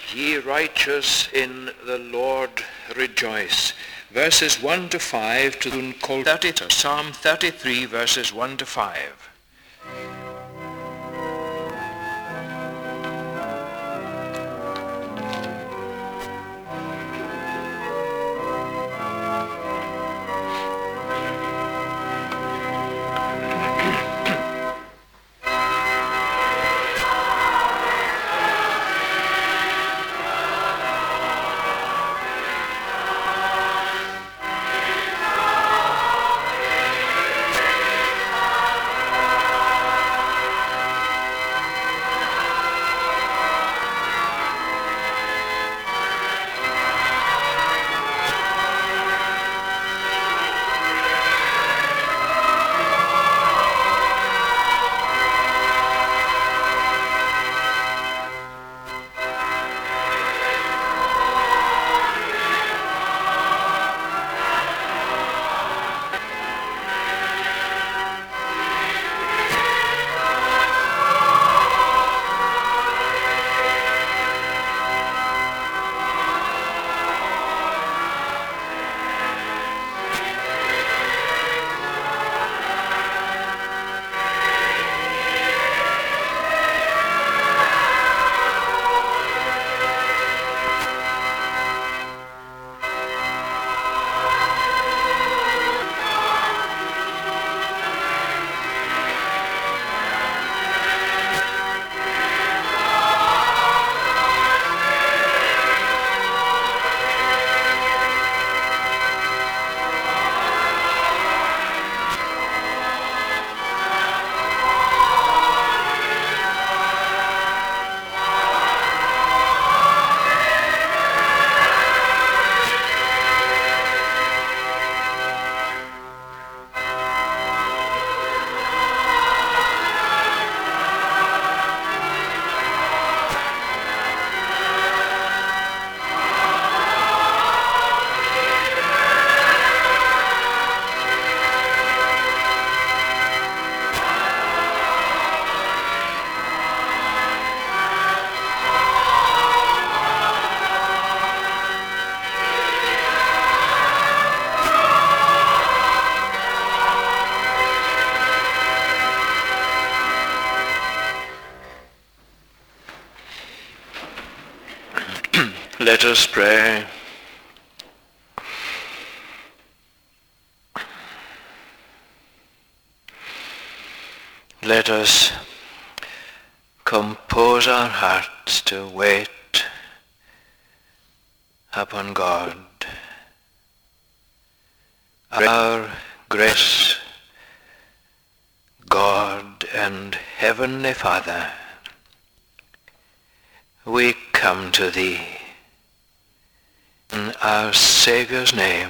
Ye righteous in the Lord rejoice. Verses 1 to 5 to call 30, Psalm 33 verses 1 to 5. Let us pray. Let us compose our hearts to wait upon God. Our gracious God and Heavenly Father, we come to Thee in our Saviour's name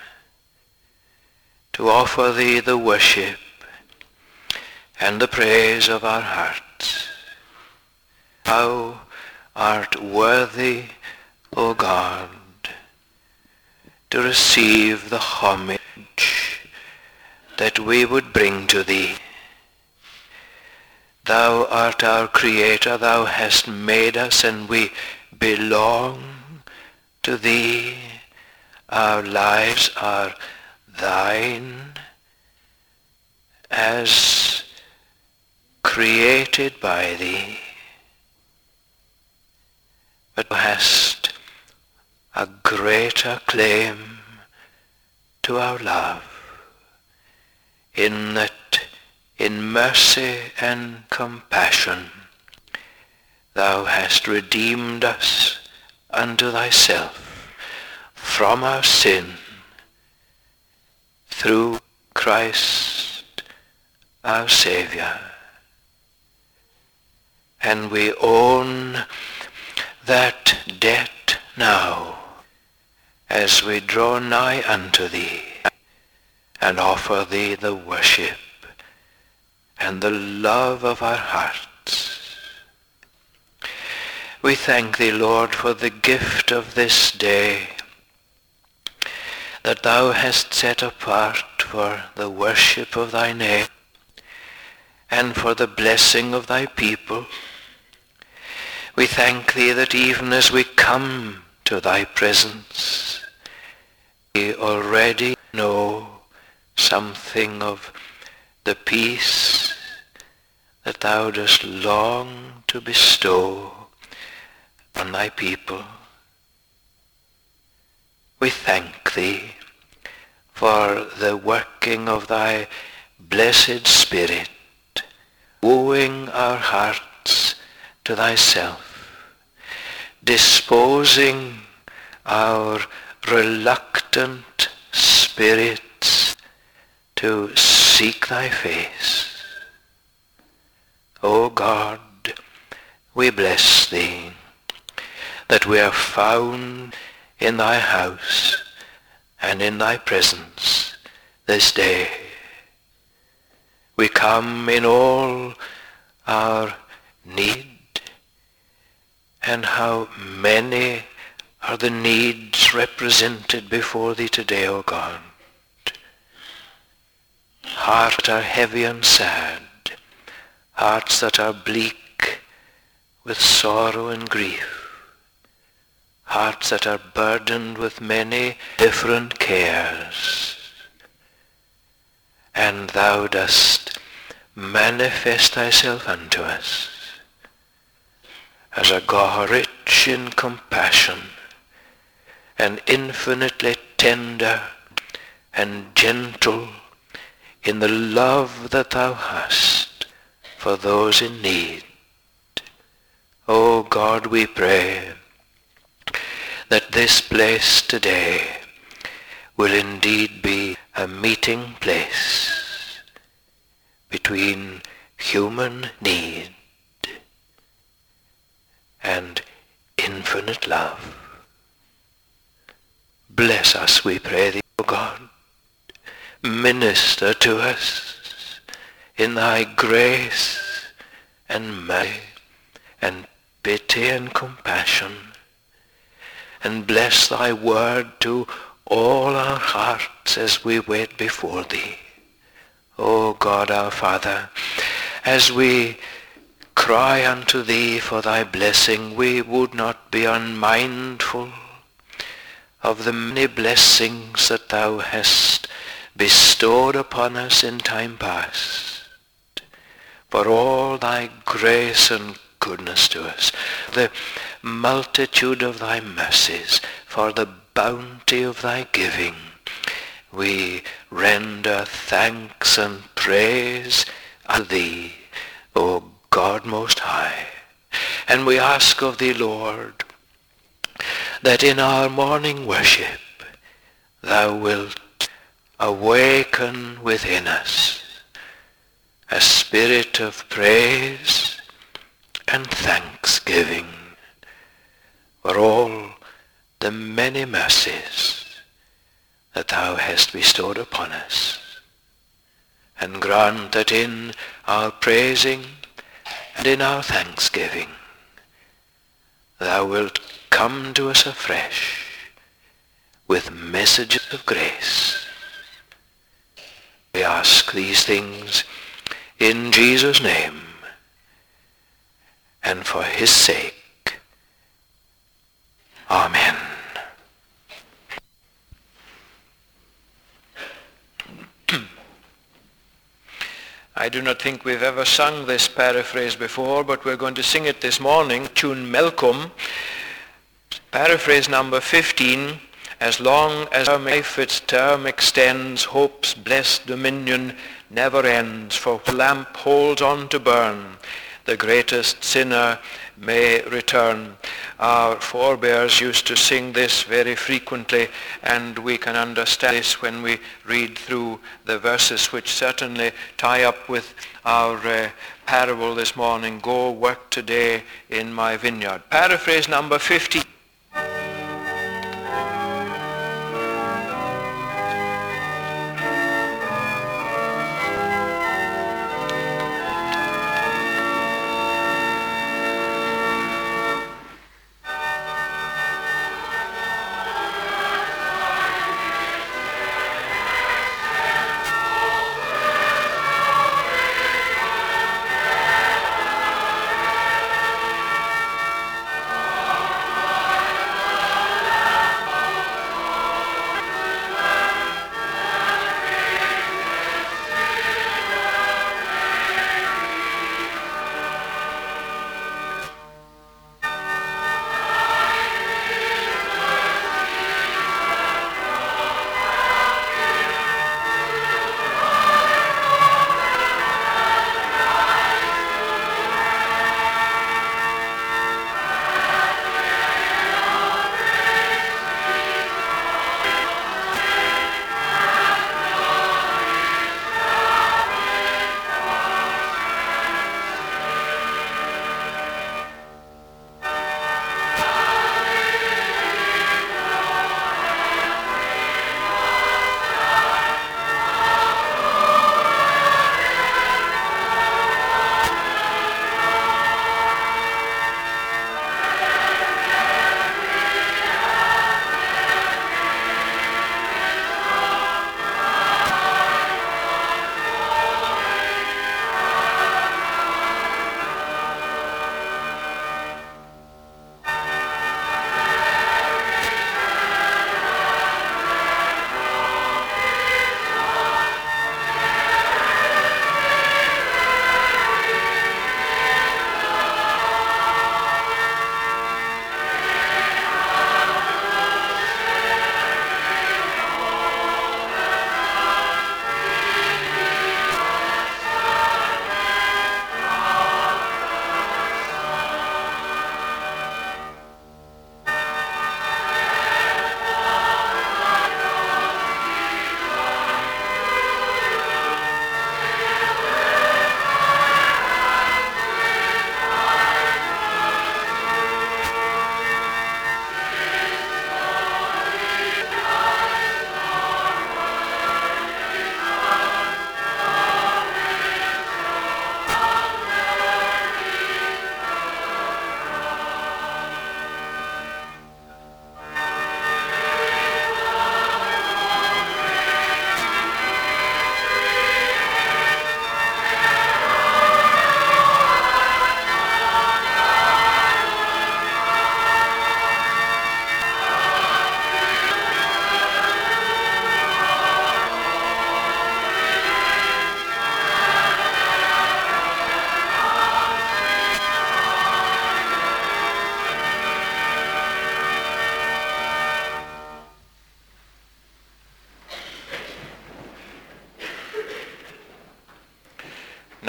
to offer Thee the worship and the praise of our hearts. Thou art worthy, O God, to receive the homage that we would bring to Thee. Thou art our Creator, Thou hast made us, and we belong to Thee. Our lives are Thine, as created by Thee. But Thou hast a greater claim to our love, in that in mercy and compassion Thou hast redeemed us unto Thyself from our sin through Christ our Saviour. And we own that debt now as we draw nigh unto Thee and offer Thee the worship and the love of our hearts. We thank Thee, Lord, for the gift of this day that Thou hast set apart for the worship of Thy name and for the blessing of Thy people. We thank thee that even as we come to thy presence, we already know something of the peace that thou dost long to bestow on thy people. We thank thee for the working of thy blessed Spirit, wooing our hearts to thyself, disposing our reluctant spirits to seek thy face. O God, we bless thee that we are found in thy house and in thy presence this day. We come in all our need, and how many are the needs represented before thee today, O God. Hearts that are heavy and sad, hearts that are bleak with sorrow and grief, hearts that are burdened with many different cares. And thou dost manifest thyself unto us as a God rich in compassion and infinitely tender and gentle in the love that thou hast for those in need. O God, we pray that this place today will indeed be a meeting place between human need and infinite love. Bless us, we pray thee, O God. Minister to us in thy grace and mercy and pity and compassion, and bless thy word to all our hearts as we wait before thee. O God our Father, as we cry unto thee for thy blessing, we would not be unmindful of the many blessings that thou hast bestowed upon us in time past, for all thy grace and goodness to us, the multitude of thy mercies, for the bounty of thy giving. We render thanks and praise unto thee, O God most high. And we ask of thee, Lord, that in our morning worship thou wilt awaken within us a spirit of praise and thanksgiving for all the many mercies that thou hast bestowed upon us, and grant that in our praising and in our thanksgiving thou wilt come to us afresh with messages of grace. We ask these things in Jesus' name and for his sake. Amen. I do not think we've ever sung this paraphrase before, but we're going to sing it this morning. Tune Melcombe, paraphrase number 15. As long as our life its term extends, hope's blessed dominion never ends. For the lamp holds on to burn, the greatest sinner may return. Our forebears used to sing this very frequently, and we can understand this when we read through the verses which certainly tie up with our parable this morning. Go work today in my vineyard. Paraphrase number 15.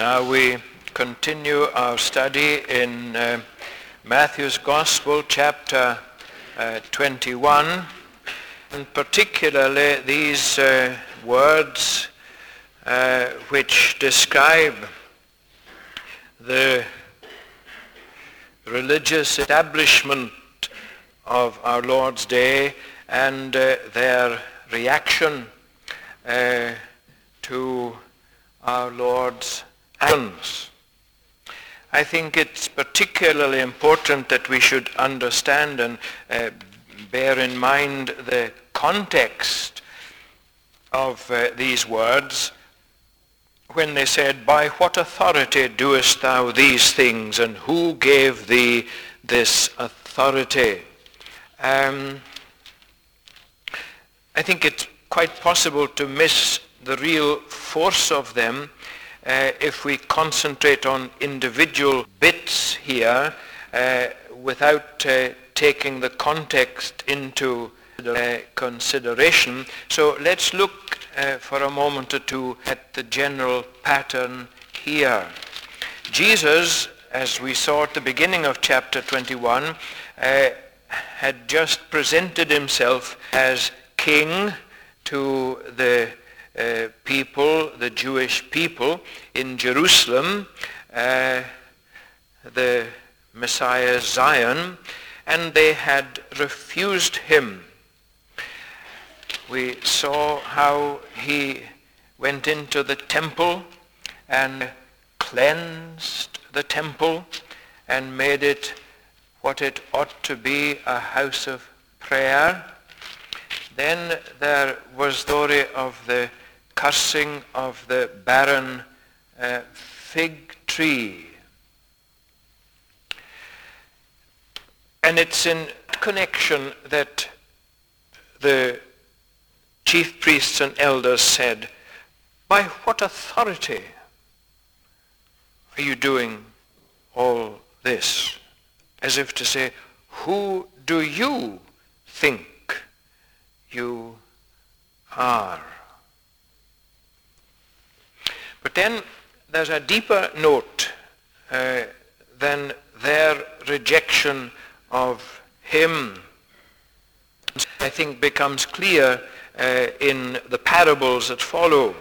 Now we continue our study in Matthew's Gospel, chapter 21, and particularly these words which describe the religious establishment of our Lord's day and their reaction to our Lord's actions. I think it's particularly important that we should understand and bear in mind the context of these words when they said, "By what authority doest thou these things, and who gave thee this authority?" I think it's quite possible to miss the real force of them if we concentrate on individual bits here without taking the context into consideration. So let's look for a moment or two at the general pattern here. Jesus, as we saw at the beginning of chapter 21, had just presented himself as king to the people, the Jewish people in Jerusalem, the Messiah Zion, and they had refused him. We saw how he went into the temple and cleansed the temple and made it what it ought to be, a house of prayer. Then there was the story of the cursing of the barren fig tree. And it's in connection that the chief priests and elders said, "By what authority are you doing all this?" As if to say, who do you think you are? But then there's a deeper note than their rejection of him. I think becomes clear in the parables that follow.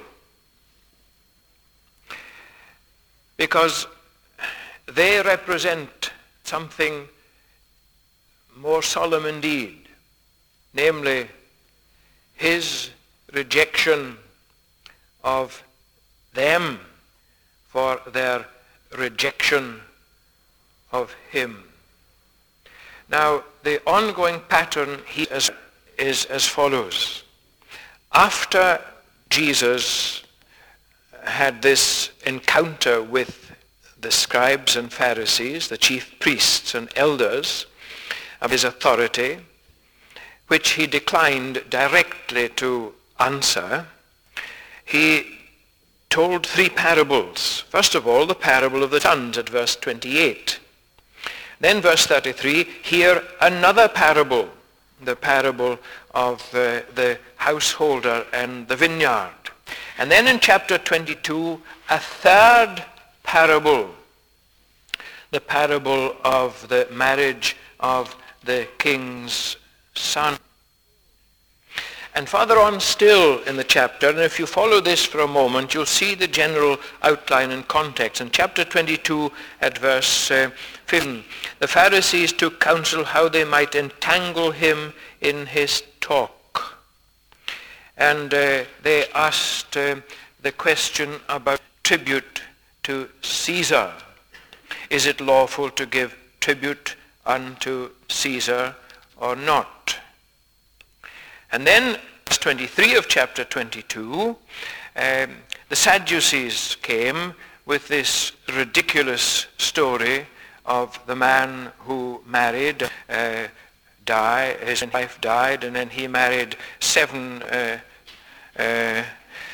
Because they represent something more solemn indeed, namely his rejection of them for their rejection of him. Now, the ongoing pattern here is as follows. After Jesus had this encounter with the scribes and Pharisees, the chief priests and elders, of his authority, which he declined directly to answer, he told three parables. First of all, the parable of the sons at verse 28. Then verse 33, here another parable, the parable of the householder and the vineyard. And then in chapter 22, a third parable, the parable of the marriage of the king's son. And further on still in the chapter, and if you follow this for a moment, you'll see the general outline and context. In chapter 22 at verse 15, the Pharisees took counsel how they might entangle him in his talk. And they asked the question about tribute to Caesar. Is it lawful to give tribute unto Caesar or not? And then, verse 23 of chapter 22, the Sadducees came with this ridiculous story of the man who married, his wife died, and then he married seven in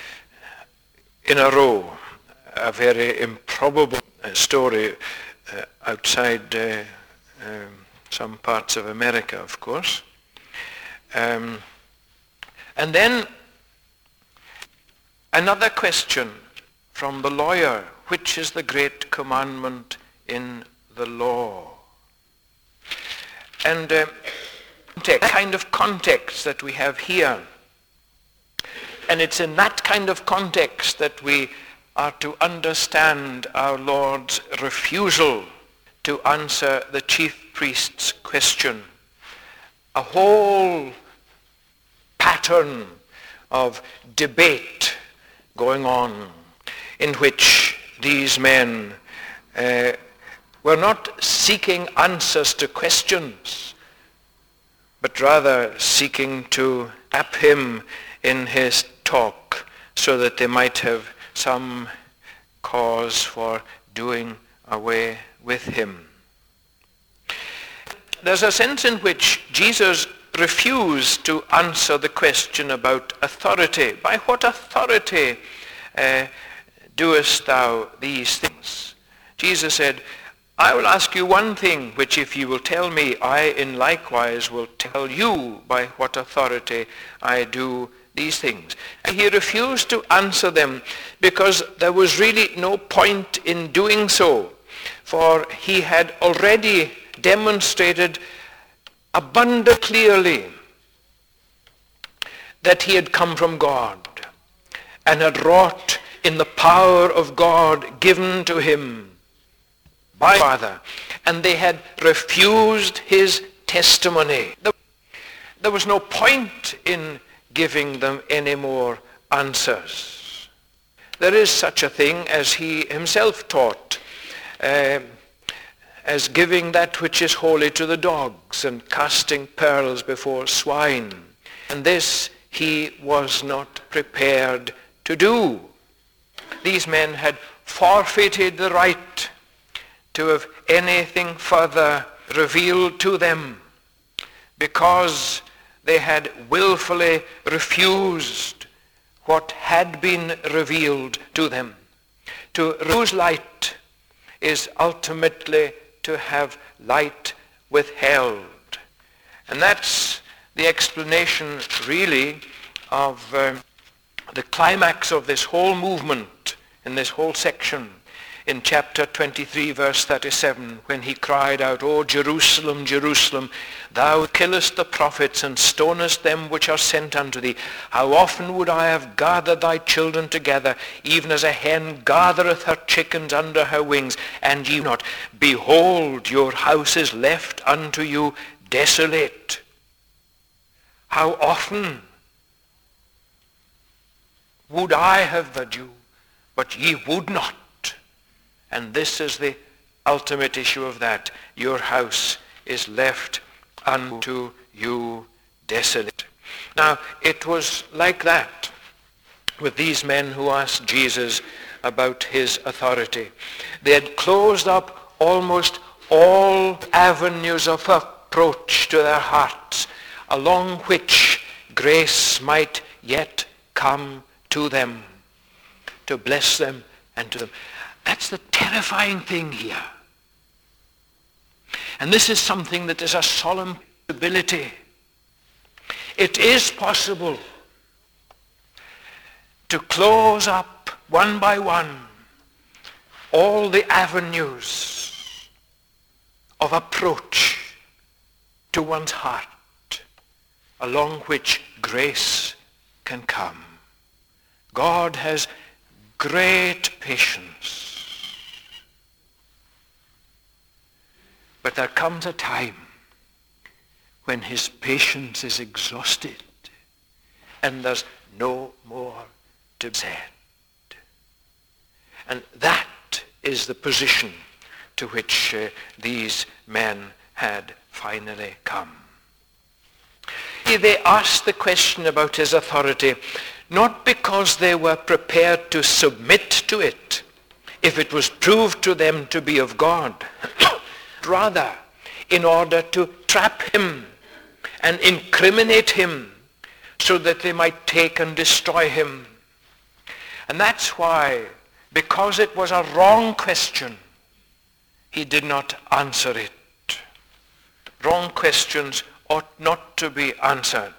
a row. A very improbable story outside some parts of America, of course. And then another question from the lawyer which is the great commandment in the law? And the kind of context that we have here, and it's in that kind of context that we are to understand our Lord's refusal to answer the chief priest's question. A whole pattern of debate going on in which these men were not seeking answers to questions, but rather seeking to trap him in his talk so that they might have some cause for doing away with him. There's a sense in which Jesus refused to answer the question about authority. By what authority doest thou these things? Jesus said, I will ask you one thing, which if you will tell me, I in likewise will tell you by what authority I do these things. And he refused to answer them because there was really no point in doing so, for he had already demonstrated abundantly clearly that he had come from God and had wrought in the power of God given to him by the Father, and they had refused his testimony. There was no point in giving them any more answers. There is such a thing as he himself taught, as giving that which is holy to the dogs and casting pearls before swine. And this he was not prepared to do. These men had forfeited the right to have anything further revealed to them because they had willfully refused what had been revealed to them. To refuse light is ultimately to have light withheld. And that's the explanation really of the climax of this whole movement in this whole section in chapter 23 verse 37, when he cried out, O Jerusalem, Jerusalem, thou killest the prophets and stonest them which are sent unto thee. How often would I have gathered thy children together, even as a hen gathereth her chickens under her wings, and ye not. Behold, your house is left unto you desolate. How often would I have had you, but ye would not. And this is the ultimate issue of that. Your house is left unto you desolate. Now, it was like that with these men who asked Jesus about his authority. They had closed up almost all avenues of approach to their hearts, along which grace might yet come to them, to bless them and to them. That's the terrifying thing here. And this is something that is a solemn possibility. It is possible to close up one by one all the avenues of approach to one's heart along which grace can come. God has great patience. But there comes a time when his patience is exhausted and there's no more to be said. And that is the position to which these men had finally come. They asked the question about his authority not because they were prepared to submit to it if it was proved to them to be of God, rather in order to trap him and incriminate him so that they might take and destroy him. And that's why, because it was a wrong question, he did not answer it. Wrong questions ought not to be answered.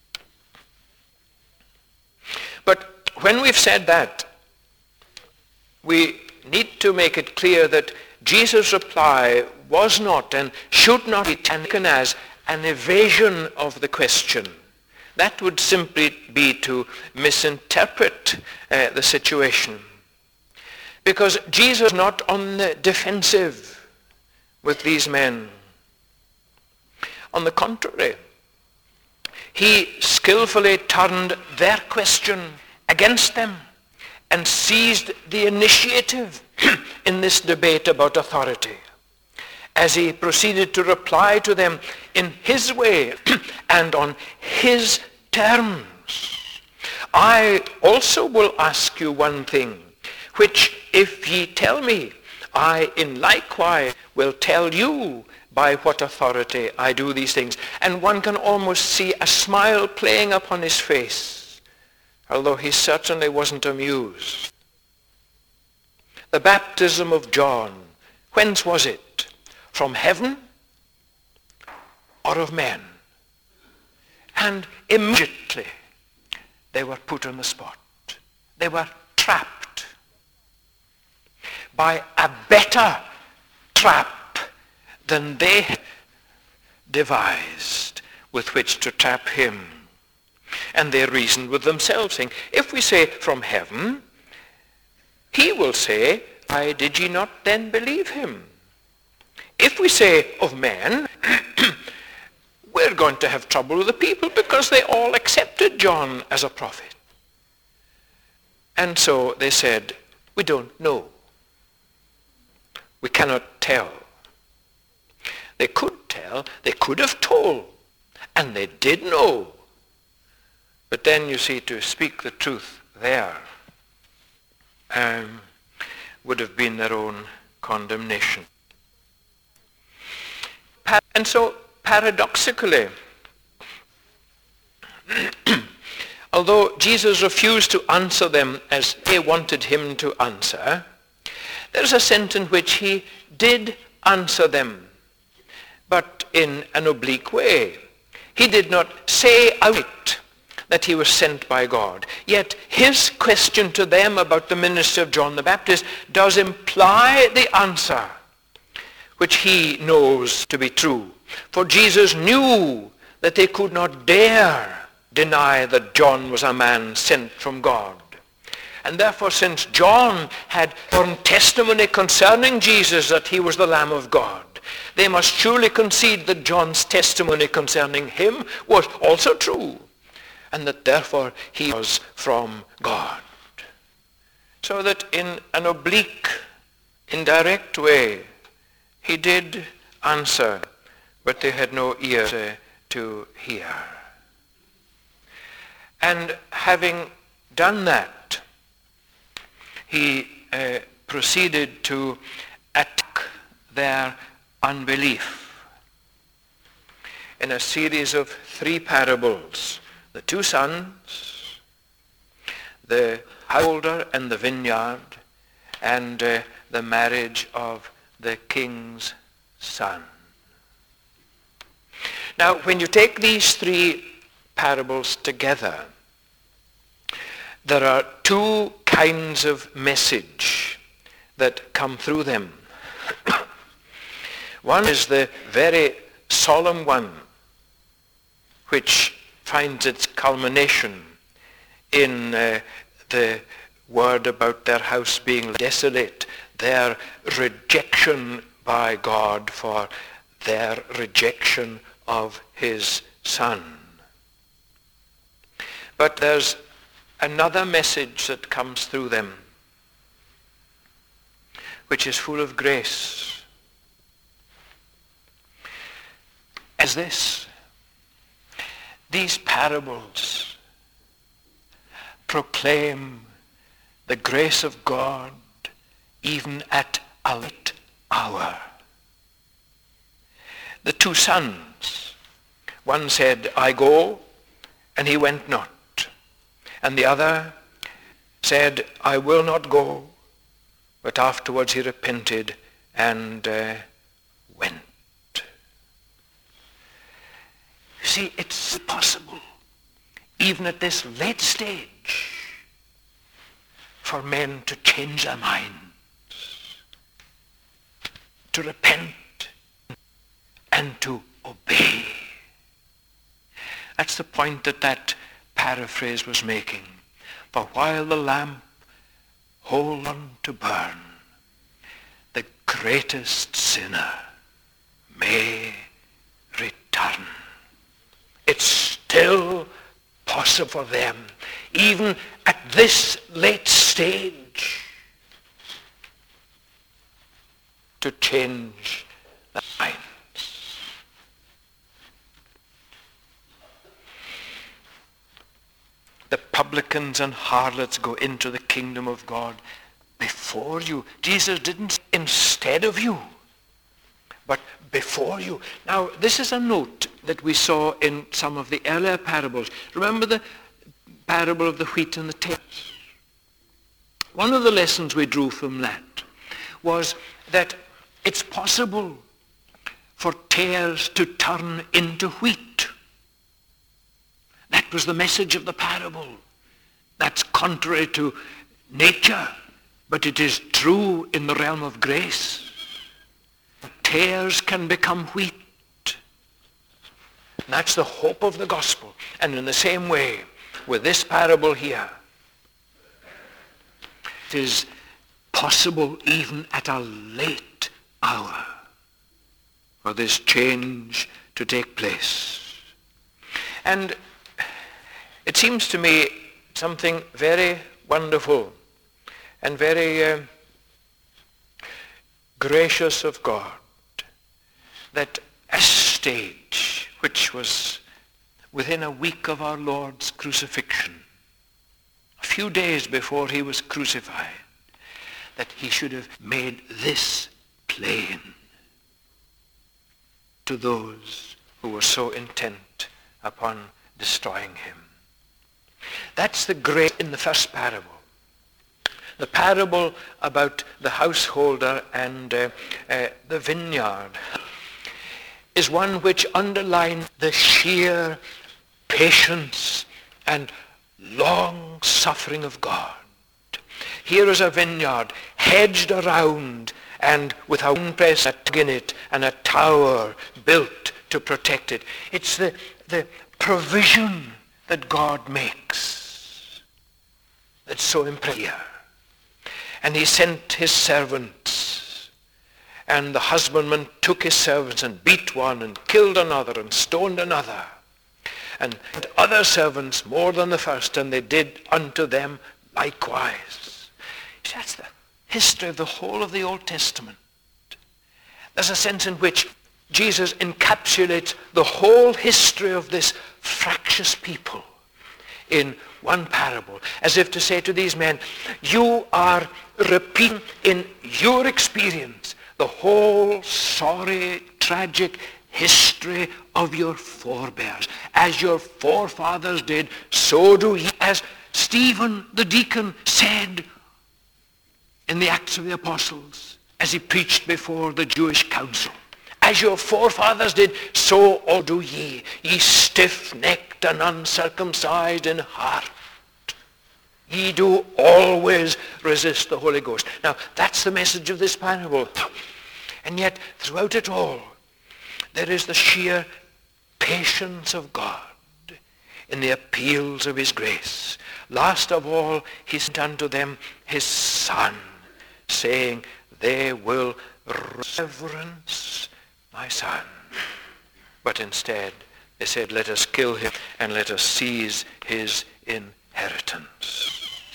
But when we've said that, we need to make it clear that Jesus' reply was not and should not be taken as an evasion of the question. That would simply be to misinterpret the situation. Because Jesus is not on the defensive with these men. On the contrary, he skillfully turned their question against them and seized the initiative in this debate about authority, as he proceeded to reply to them in his way and on his terms. I also will ask you one thing, which if ye tell me, I in likewise will tell you by what authority I do these things. And one can almost see a smile playing upon his face, although he certainly wasn't amused. The baptism of John, whence was it? From heaven or of men? And immediately they were put on the spot. They were trapped by a better trap than they devised with which to trap him. And they reasoned with themselves, saying, if we say from heaven, he will say, why did ye not then believe him? If we say of men, we're going to have trouble with the people because they all accepted John as a prophet. And so they said, we don't know. We cannot tell. They could tell, they could have told, and they did know. But then you see, to speak the truth there would have been their own condemnation. And so, paradoxically, although Jesus refused to answer them as they wanted him to answer, there's a sense in which he did answer them, but in an oblique way. He did not say out that he was sent by God. Yet his question to them about the ministry of John the Baptist does imply the answer, which he knows to be true. For Jesus knew that they could not dare deny that John was a man sent from God. And therefore, since John had borne testimony concerning Jesus that he was the Lamb of God, they must surely concede that John's testimony concerning him was also true, and that therefore he was from God. So that in an oblique, indirect way, he did answer, but they had no ears to hear. And having done that, he proceeded to attack their unbelief in a series of 3 parables: the 2 sons, the householder and the vineyard, and the marriage of the king's son. Now, when you take these 3 parables together, there are 2 kinds of message that come through them. One is the very solemn one, which finds its culmination in the word about their house being desolate, their rejection by God for their rejection of his Son. But there's another message that comes through them, which is full of grace. As this: these parables proclaim the grace of God even at a late hour. The 2 sons, one said, I go, and he went not. And the other said, I will not go, but afterwards he repented and went. You see, it's possible, even at this late stage, for men to change their minds, to repent, and to obey. That's the point that paraphrase was making. For while the lamp holds on to burn, the greatest sinner may return. It's still possible for them, even at this late stage, to change their minds. The publicans and harlots go into the kingdom of God before you. Jesus didn't say instead of you, but before you. Now, this is a note that we saw in some of the earlier parables. Remember the parable of the wheat and the tares? One of the lessons we drew from that was that it's possible for tares to turn into wheat. That was the message of the parable. That's contrary to nature, but it is true in the realm of grace. Tares can become wheat. And that's the hope of the gospel. And in the same way, with this parable here, it is possible even at a late hour for this change to take place. And it seems to me something very wonderful and very gracious of God that a stage which was within a week of our Lord's crucifixion, a few days before he was crucified, that he should have made this plain to those who were so intent upon destroying him. That's the grace in the first parable. The parable about the householder and the vineyard is one which underlines the sheer patience and long suffering of God. Here is a vineyard hedged around and with a winepress in it and a tower built to protect it. It's the provision that God makes that's so impressive. And he sent his servants, and the husbandman took his servants and beat one and killed another and stoned another, and other servants more than the first, and they did unto them likewise. See, that's the history of the whole of the Old Testament. There's a sense in which Jesus encapsulates the whole history of this fractious people in one parable, as if to say to these men, you are repeating in your experience the whole sorry, tragic history of your forebears. As your forefathers did, so do ye. As Stephen the deacon said in the Acts of the Apostles, as he preached before the Jewish council, as your forefathers did, so all do ye, ye stiff-necked and uncircumcised in heart. Ye do always resist the Holy Ghost. Now, that's the message of this parable. And yet, throughout it all, there is the sheer patience of God in the appeals of his grace. Last of all, he sent unto them his Son, saying, they will reverence my Son. But instead, they said, let us kill him and let us seize his inheritance.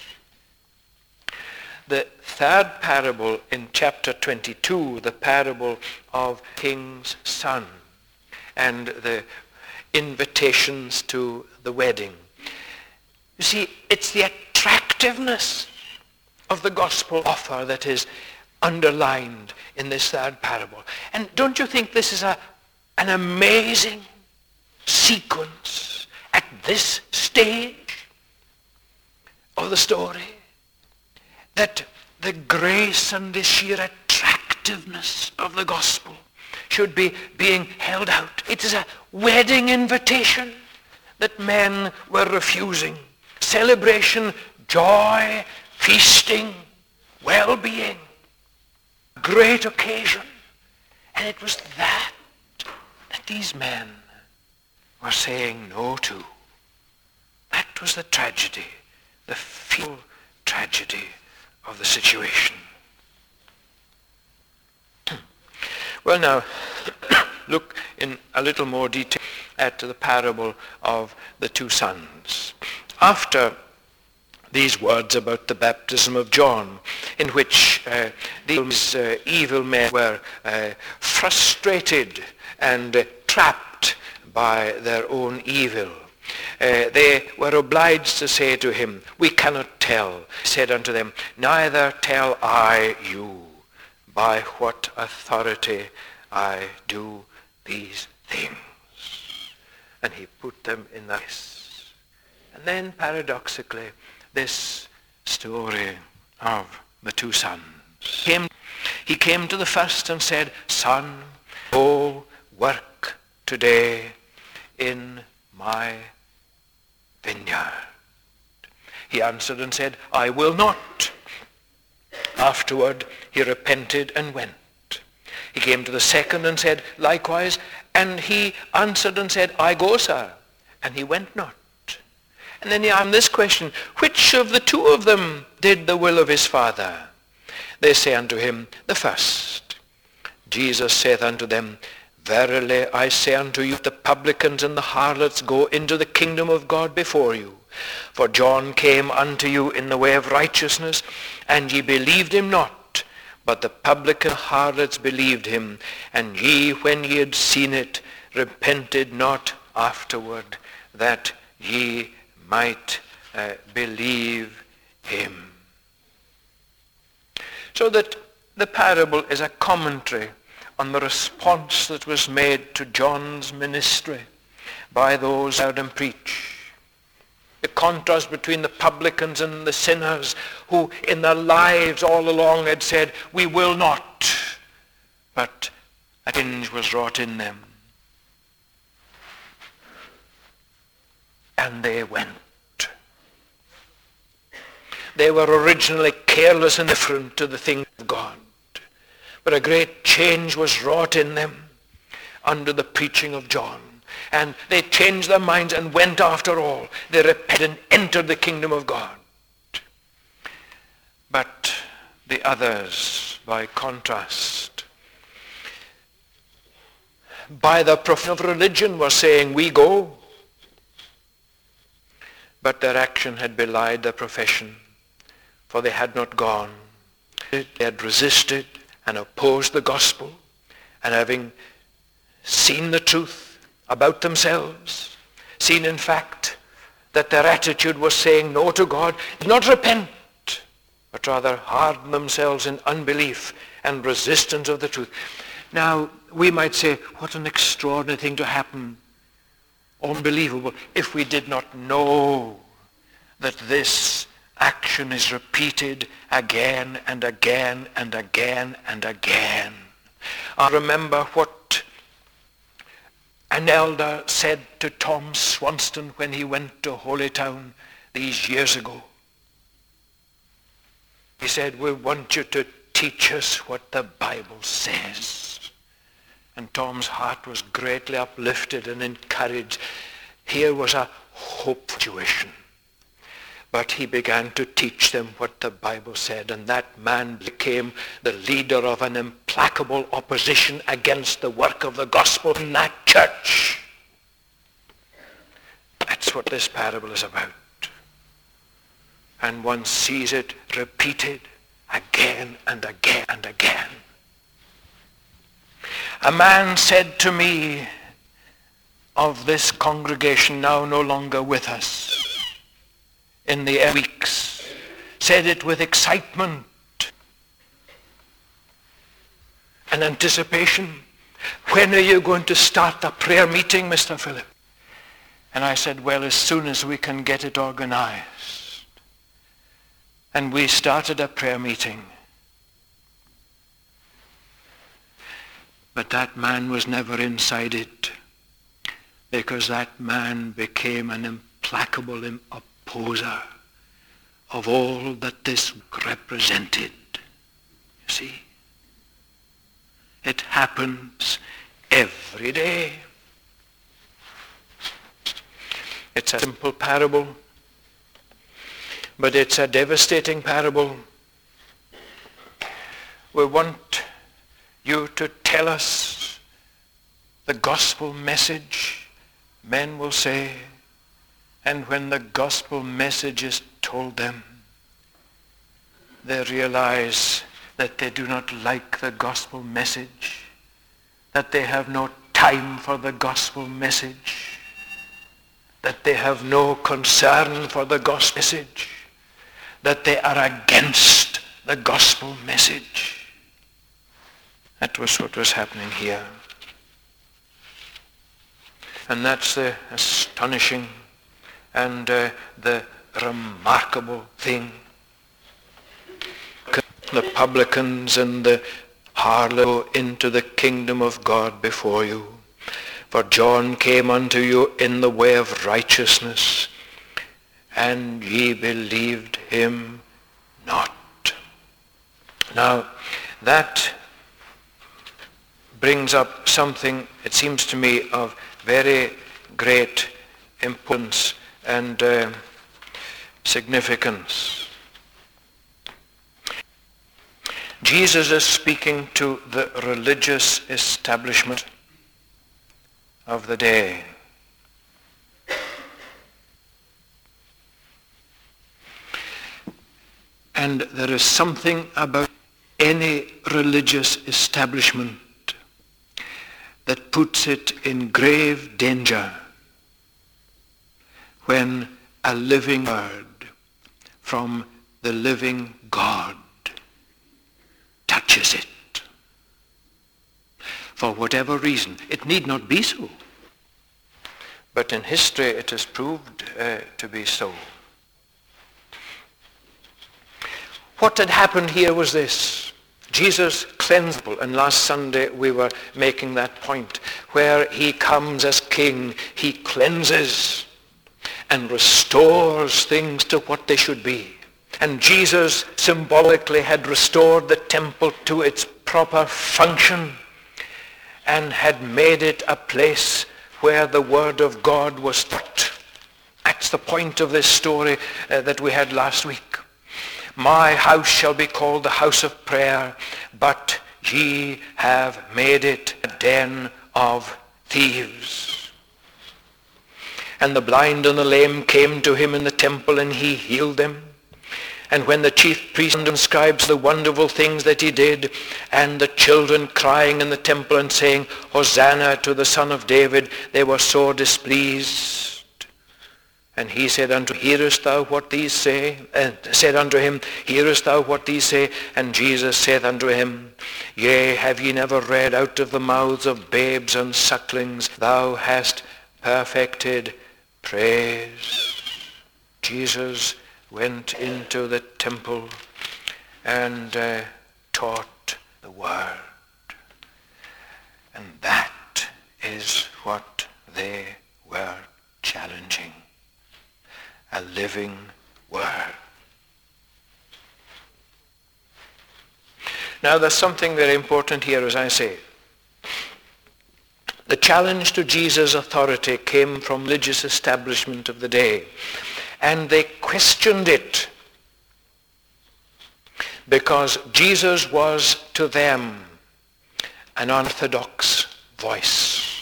The third parable in chapter 22, the parable of King's son and the invitations to the wedding. You see, it's the attractiveness of the gospel offer that is underlined in this third parable. And don't you think this is an amazing sequence at this stage of the story? That the grace and the sheer attractiveness of the gospel should be being held out. It is a wedding invitation that men were refusing. Celebration, joy, feasting, well-being, great occasion. And it was that these men were saying no to. That was the tragedy, the fearful tragedy of the situation. Well, now, look in a little more detail at the parable of the two sons. After these words about the baptism of John, in which these evil men were frustrated and trapped by their own evil, they were obliged to say to him, "We cannot tell." He said unto them, "Neither tell I you by what authority I do these things." And he put them in the case. And then paradoxically, this story of the two sons. He came to the first and said, "Son, go work today in my vineyard." He answered and said, "I will not." Afterward he repented and went. He came to the second and said likewise, and he answered and said, "I go, sir." And he went not. And then he asked this question, "Which of the two of them did the will of his father?" They say unto him, "The first." Jesus saith unto them, "Verily I say unto you, the publicans and the harlots go into the kingdom of God before you. For John came unto you in the way of righteousness, and ye believed him not. But the publican harlots believed him, and ye, when ye had seen it, repented not afterward, that ye might believe him." So that the parable is a commentary on the response that was made to John's ministry by those who heard him preach. The contrast between the publicans and the sinners who in their lives all along had said, "We will not," but a change was wrought in them. And they went. They were originally careless and indifferent to the things of God. But a great change was wrought in them under the preaching of John. And they changed their minds and went after all. They repented and entered the kingdom of God. But the others, by contrast, by the profession of religion, were saying, "We go." But their action had belied their profession, for they had not gone. They had resisted and opposed the gospel, and having seen the truth about themselves, seen in fact that their attitude was saying no to God, did not repent, but rather harden themselves in unbelief and resistance of the truth. Now, we might say, what an extraordinary thing to happen, unbelievable, if we did not know that this action is repeated again and again and again and again. I remember what an elder said to Tom Swanston when he went to Holytown these years ago. He said, "We want you to teach us what the Bible says." And Tom's heart was greatly uplifted and encouraged. Here was a hope situation. But he began to teach them what the Bible said, and that man became the leader of an implacable opposition against the work of the gospel in that church. That's what this parable is about. And one sees it repeated again and again and again. A man said to me of this congregation, now no longer with us, in the weeks, said it with excitement and anticipation, "When are you going to start the prayer meeting, Mr. Philip?" And I said, "Well, as soon as we can get it organized." And we started a prayer meeting. But that man was never inside it, because that man became an implacable opposer of all that this represented. You see? It happens every day. It's a simple parable, but it's a devastating parable. We want you to tell us the gospel message, men will say, and when the gospel message is told them, they realize that they do not like the gospel message, that they have no time for the gospel message, that they have no concern for the gospel message, that they are against the gospel message. That was what was happening here. And that's the astonishing and the remarkable thing. The publicans and the harlots go into the kingdom of God before you. For John came unto you in the way of righteousness, and ye believed him not. Now, that brings up something, it seems to me, of very great importance and significance. Jesus is speaking to the religious establishment of the day. And there is something about any religious establishment that puts it in grave danger when a living word from the living God touches it. For whatever reason, it need not be so. But in history it has proved to be so. What had happened here was this. Jesus cleansed people, and last Sunday we were making that point, where he comes as king, he cleanses and restores things to what they should be. And Jesus symbolically had restored the temple to its proper function and had made it a place where the word of God was taught. That's the point of this story that we had last week. My house shall be called the house of prayer, but ye have made it a den of thieves. And the blind and the lame came to him in the temple, and he healed them. And when the chief priests and scribes the wonderful things that he did, and the children crying in the temple and saying, Hosanna to the Son of David, they were so displeased. And he said unto him, Hearest thou what these say? And said unto him, Hearest thou what these say? And Jesus said unto him, Yea, have ye never read, out of the mouths of babes and sucklings thou hast perfected praise. Jesus went into the temple and taught the word. And that is what they were challenging. A living word. Now there's something very important here, as I say. The challenge to Jesus' authority came from religious establishment of the day. And they questioned it because Jesus was to them an unorthodox voice.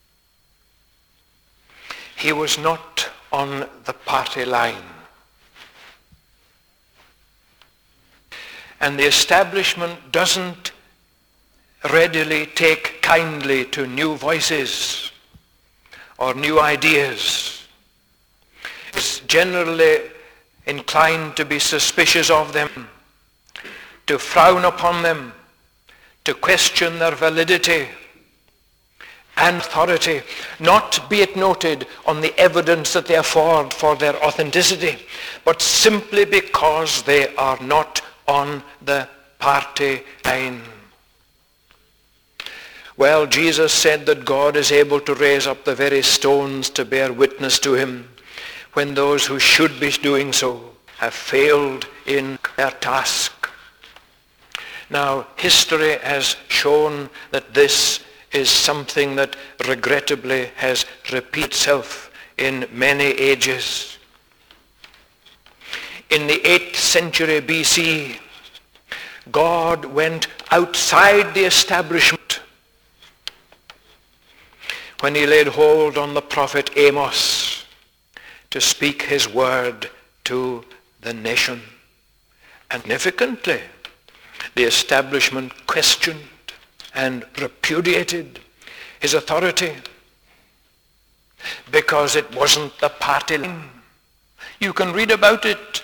He was not on the party line. And the establishment doesn't readily take kindly to new voices or new ideas. It's generally inclined to be suspicious of them, to frown upon them, to question their validity and authority, not, be it noted, on the evidence that they afford for their authenticity, but simply because they are not on the party line. Well, Jesus said that God is able to raise up the very stones to bear witness to him when those who should be doing so have failed in their task. Now, history has shown that this is something that regrettably has repeated itself in many ages. In the 8th century BC, God went outside the establishment when he laid hold on the prophet Amos to speak his word to the nation. And significantly, the establishment questioned and repudiated his authority because it wasn't the party line. You can read about it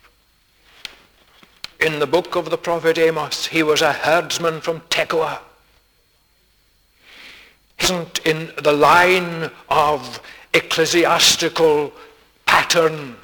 in the book of the prophet Amos. He was a herdsman from Tekoa. He wasn't in the line of ecclesiastical pattern,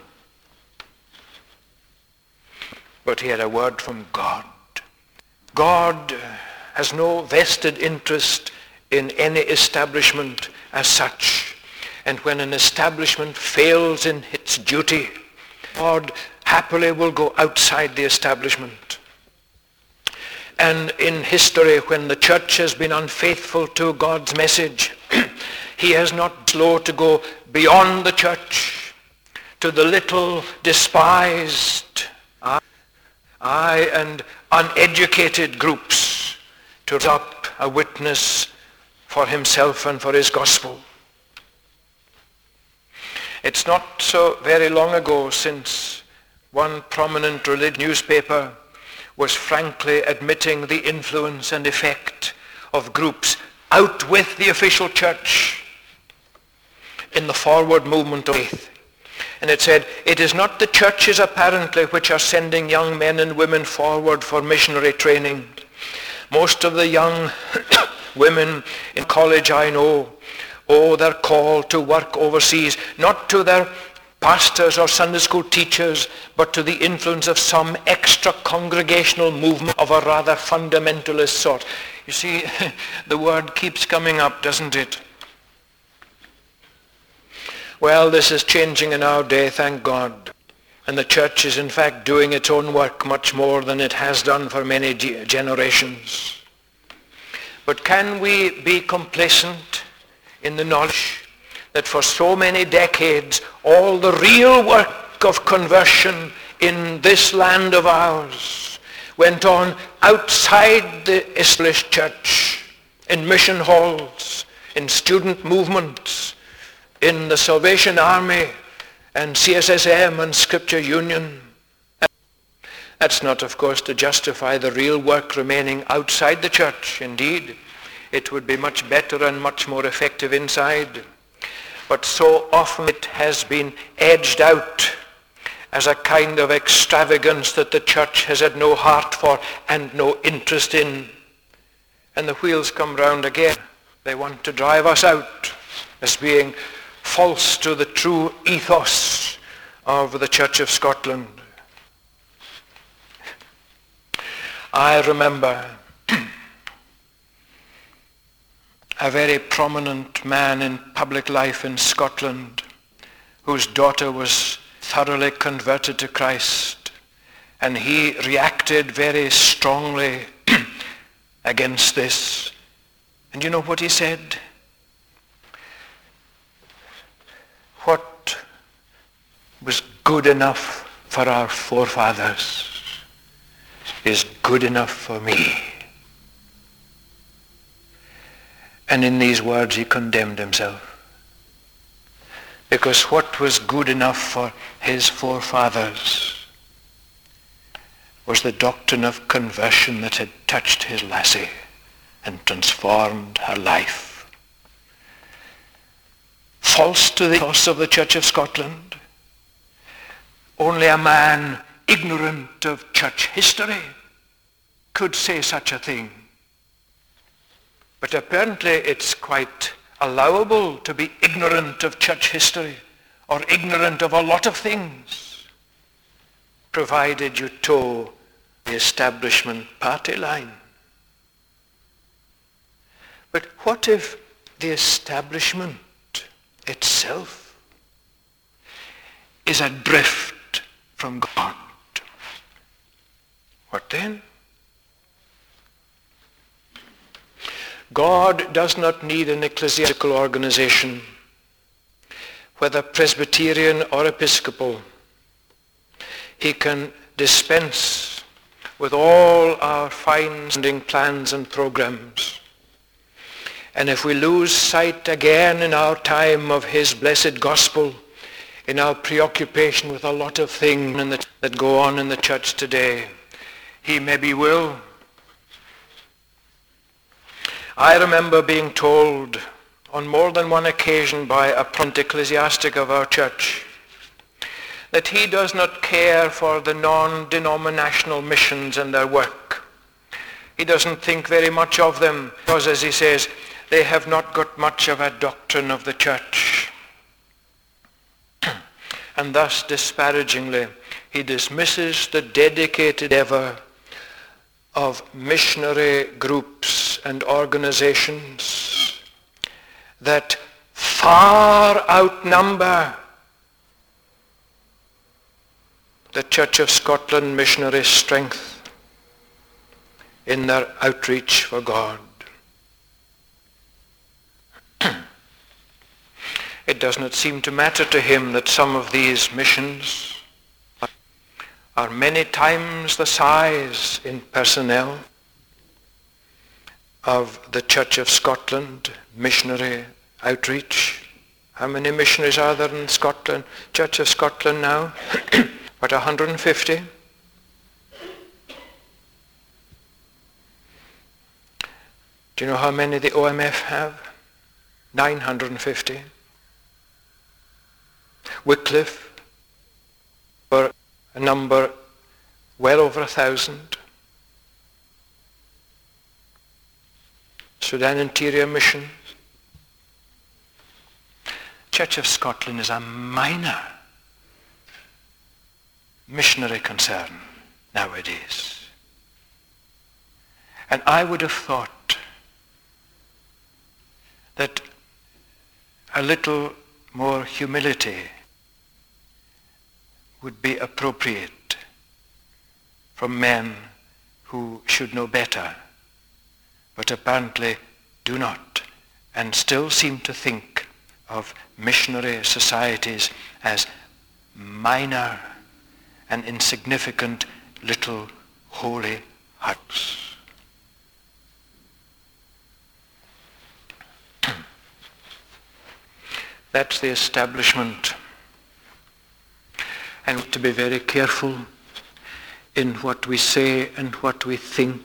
but he had a word from God. God has no vested interest in any establishment as such. And when an establishment fails in its duty, God happily will go outside the establishment. And in history, when the church has been unfaithful to God's message, he is not slow to go beyond the church to the little despised, and uneducated groups to raise up a witness for himself and for his gospel. It's not so very long ago since one prominent religious newspaper was frankly admitting the influence and effect of groups out with the official church in the forward movement of faith. And it said, it is not the churches apparently which are sending young men and women forward for missionary training. Most of the young women in college I know, they're called to work overseas, not to their pastors or Sunday school teachers, but to the influence of some extra congregational movement of a rather fundamentalist sort. You see, the word keeps coming up, doesn't it? Well, this is changing in our day, thank God. And the church is in fact doing its own work much more than it has done for many generations. But can we be complacent in the knowledge that for so many decades all the real work of conversion in this land of ours went on outside the established church, in mission halls, in student movements, in the Salvation Army and CSSM and Scripture Union? That's not, of course, to justify the real work remaining outside the church. Indeed, it would be much better and much more effective inside. But so often it has been edged out as a kind of extravagance that the church has had no heart for and no interest in. And the wheels come round again. They want to drive us out as being false to the true ethos of the Church of Scotland. I remember a very prominent man in public life in Scotland whose daughter was thoroughly converted to Christ, and he reacted very strongly against this. And you know what he said? What was good enough for our forefathers is good enough for me. And in these words he condemned himself. Because what was good enough for his forefathers was the doctrine of conversion that had touched his lassie and transformed her life. False to the ethos of the Church of Scotland. Only a man ignorant of church history could say such a thing. But apparently it's quite allowable to be ignorant of church history or ignorant of a lot of things, provided you toe the establishment party line. But what if the establishment itself is adrift from God. What then? God does not need an ecclesiastical organization, whether Presbyterian or Episcopal. He can dispense with all our fine-sounding plans and programs. And if we lose sight again in our time of his blessed gospel, in our preoccupation with a lot of things that go on in the church today, he maybe will. I remember being told on more than one occasion by a prominent ecclesiastic of our church that he does not care for the non-denominational missions and their work. He doesn't think very much of them because, as he says, they have not got much of a doctrine of the church. And thus, disparagingly, he dismisses the dedicated endeavor of missionary groups and organizations that far outnumber the Church of Scotland missionary strength in their outreach for God. It does not seem to matter to him that some of these missions are many times the size in personnel of the Church of Scotland missionary outreach. How many missionaries are there in Scotland? Church of Scotland now? What, 150? Do you know how many the OMF have? 950. Wycliffe, for a number well over 1,000. Sudan Interior Mission. Church of Scotland is a minor missionary concern nowadays. And I would have thought that a little more humility would be appropriate from men who should know better, but apparently do not, and still seem to think of missionary societies as minor and insignificant little holy huts. That's the establishment. And to be very careful in what we say and what we think,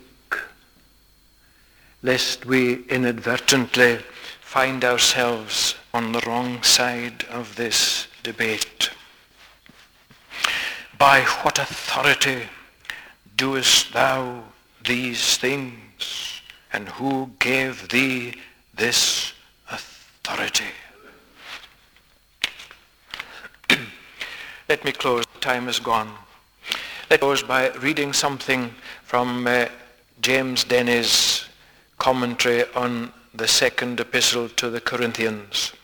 lest we inadvertently find ourselves on the wrong side of this debate. By what authority doest thou these things, and who gave thee this authority? Let me close. Time is gone. Let me close by reading something from James Denny's commentary on the second epistle to the Corinthians.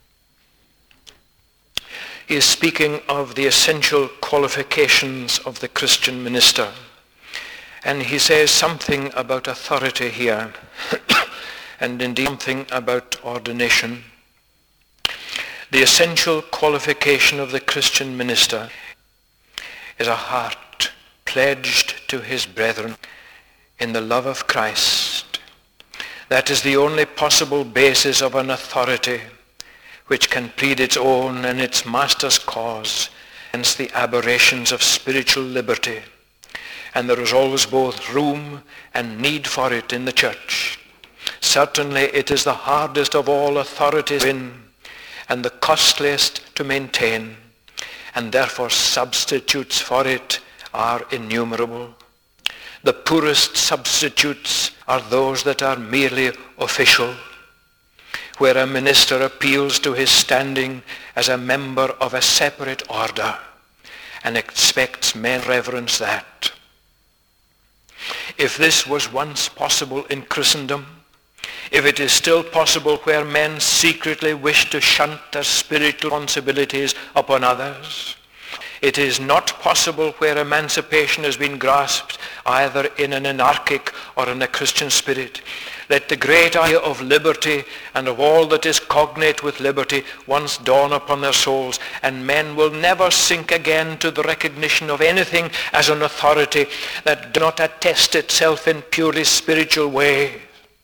He is speaking of the essential qualifications of the Christian minister. And he says something about authority here, and indeed something about ordination. The essential qualification of the Christian minister is a heart pledged to his brethren in the love of Christ. That is the only possible basis of an authority which can plead its own and its master's cause against the aberrations of spiritual liberty. And there is always both room and need for it in the church. Certainly it is the hardest of all authorities and the costliest to maintain, and therefore substitutes for it are innumerable. The poorest substitutes are those that are merely official, where a minister appeals to his standing as a member of a separate order and expects men reverence that. If this was once possible in Christendom, if it is still possible where men secretly wish to shunt their spiritual responsibilities upon others, It is not possible where emancipation has been grasped either in an anarchic or in a Christian spirit. Let the great idea of liberty and of all that is cognate with liberty once dawn upon their souls, and men will never sink again to the recognition of anything as an authority that does not attest itself in purely spiritual way.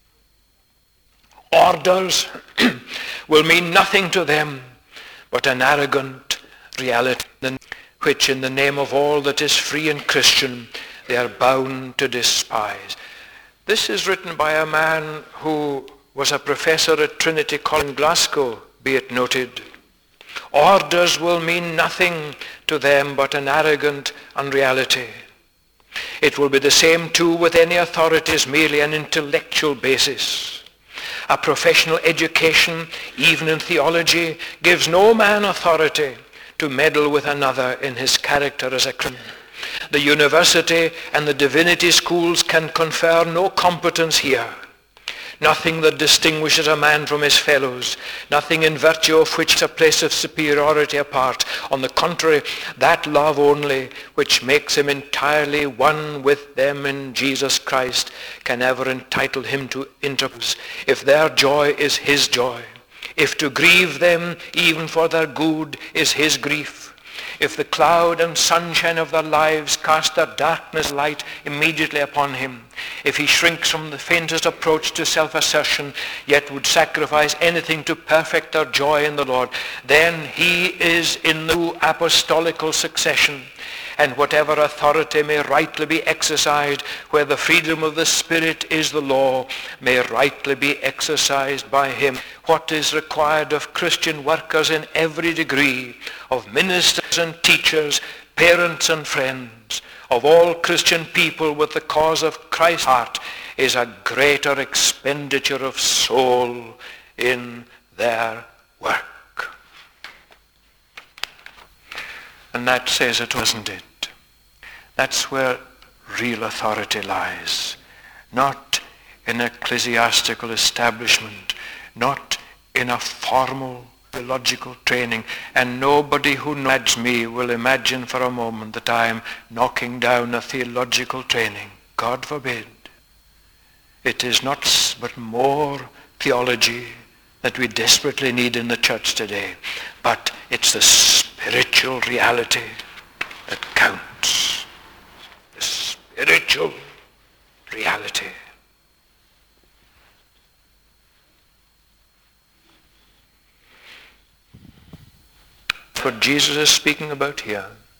Orders will mean nothing to them but an arrogant reality, which in the name of all that is free and Christian they are bound to despise. This is written by a man who was a professor at Trinity College in Glasgow, be it noted. Orders will mean nothing to them but an arrogant unreality. It will be the same too with any authorities, merely an intellectual basis. A professional education, even in theology, gives no man authority to meddle with another in his character as a Christian. The university and the divinity schools can confer no competence here. Nothing that distinguishes a man from his fellows, nothing in virtue of which is a place of superiority apart. On the contrary, that love only which makes him entirely one with them in Jesus Christ can ever entitle him to interpose, if their joy is his joy, if to grieve them even for their good is his grief, if the cloud and sunshine of their lives cast their darkness light immediately upon him, if he shrinks from the faintest approach to self-assertion, yet would sacrifice anything to perfect their joy in the Lord, then he is in the apostolical succession. And whatever authority may rightly be exercised, where the freedom of the Spirit is the law, may rightly be exercised by him. What is required of Christian workers in every degree, of ministers and teachers, parents and friends, of all Christian people with the cause of Christ's heart, is a greater expenditure of soul in their work. And that says it, doesn't it? That's where real authority lies. Not in ecclesiastical establishment, not in a formal theological training. And nobody who knows me will imagine for a moment that I am knocking down a theological training. God forbid. It is not but more theology that we desperately need in the church today. But it's the spiritual reality that counts. The spiritual reality. What Jesus is speaking about here.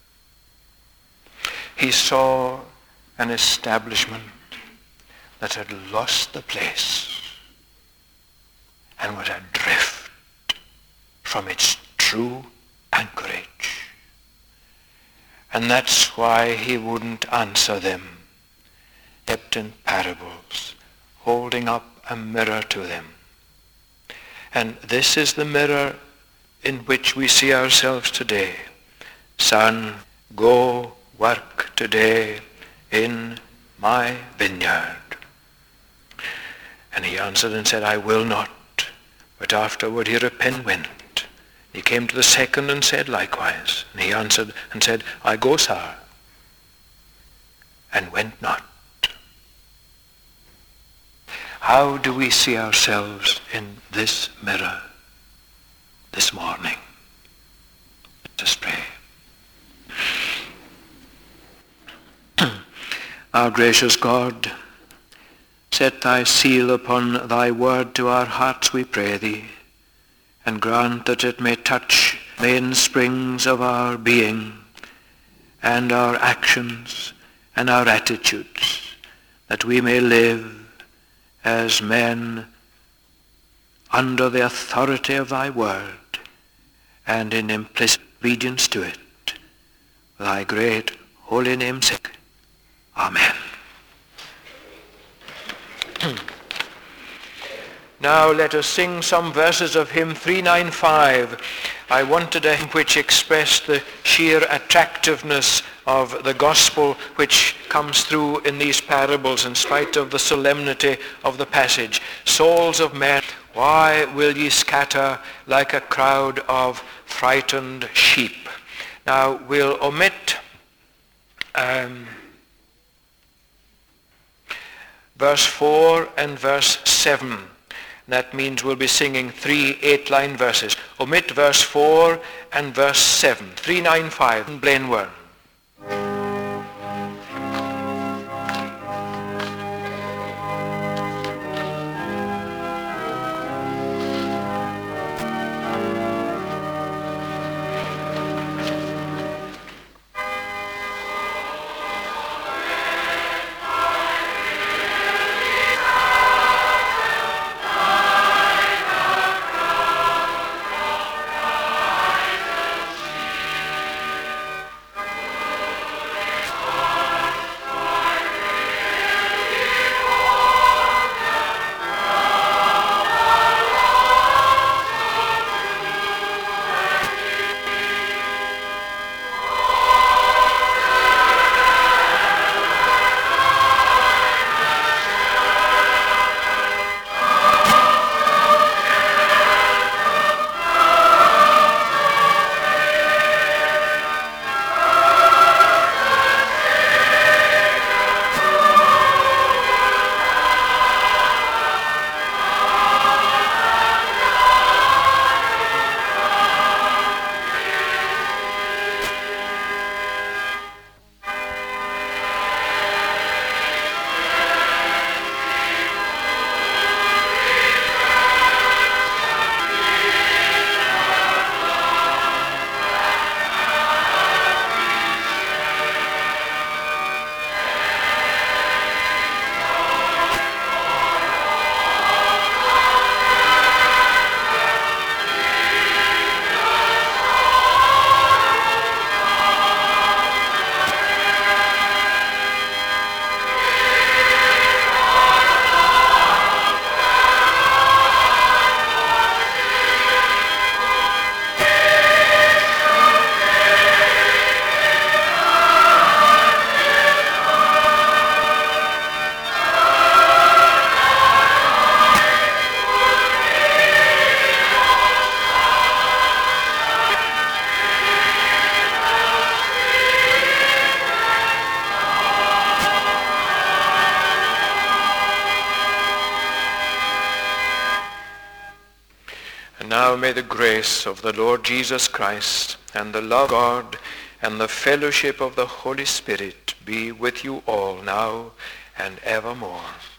He saw an establishment that had lost the place and was adrift from its true anchorage. And that's why he wouldn't answer them, except in parables, holding up a mirror to them. And this is the mirror in which we see ourselves today. Son, go work today in my vineyard. And he answered and said, I will not. But afterward he repented and went. He came to the second and said likewise. And he answered and said, I go, sir, and went not. How do we see ourselves in this mirror this morning? Let us pray. Our gracious God, set thy seal upon thy word to our hearts, we pray thee, and grant that it may touch mainsprings of our being and our actions and our attitudes, that we may live as men under the authority of thy word and in implicit obedience to it. For thy great holy name's sake. Amen. Now let us sing some verses of hymn 395. I wanted a hymn which expressed the sheer attractiveness of the gospel which comes through in these parables in spite of the solemnity of the passage. Souls of men, why will ye scatter like a crowd of frightened sheep? Now we'll omit verse 4 and verse 7. That means we'll be singing 3 8-line verses. Omit verse 4 and verse 7. 395 in Blaenwern. And now may the grace of the Lord Jesus Christ and the love of God and the fellowship of the Holy Spirit be with you all now and evermore.